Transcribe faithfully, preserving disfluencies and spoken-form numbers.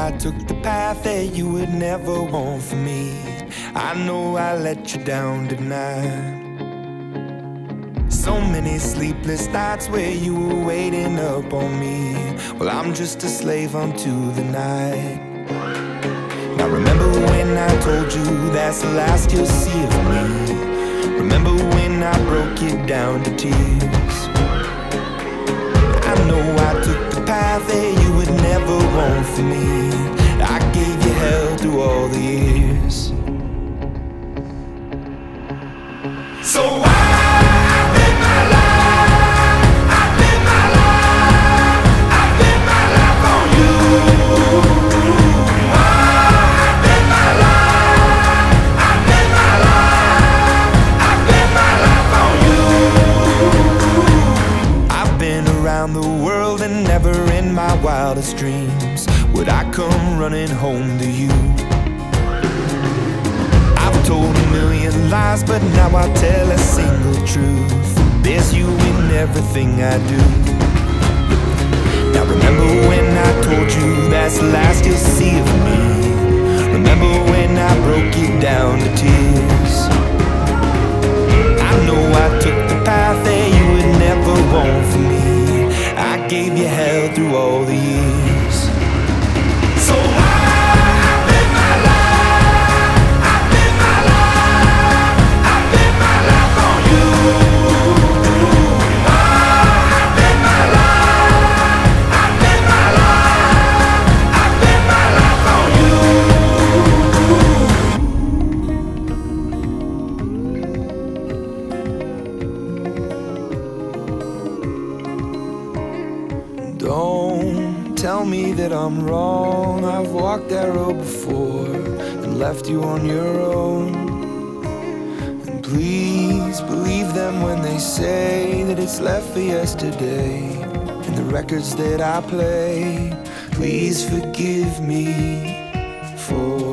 I took the path that you would never want for me. I know I let you down tonight. So many sleepless nights where you were waiting up on me. Well, I'm just a slave unto the night. Now remember when I told you that's the last you'll see of me. Remember when I broke it down to tears. I know I took the path that you would never want for me. I gave you hell through all the years. So why the world, and never in my wildest dreams would I come running home to you. I've told a million lies, but now I tell a single truth. There's you in everything I do. Now remember when I told you that's the last you'll see of me. Remember when I broke it down to tears. I know I took the path that you would never want for me. I gave you hell through all the years. So I live my life, I live my life, I live my life on you. I live my life, I live my life, I live my life on you. Don't tell me that I'm wrong. I've walked that road before and left you on your own. And please believe them when they say that it's left for yesterday. And the records that I play, please forgive me for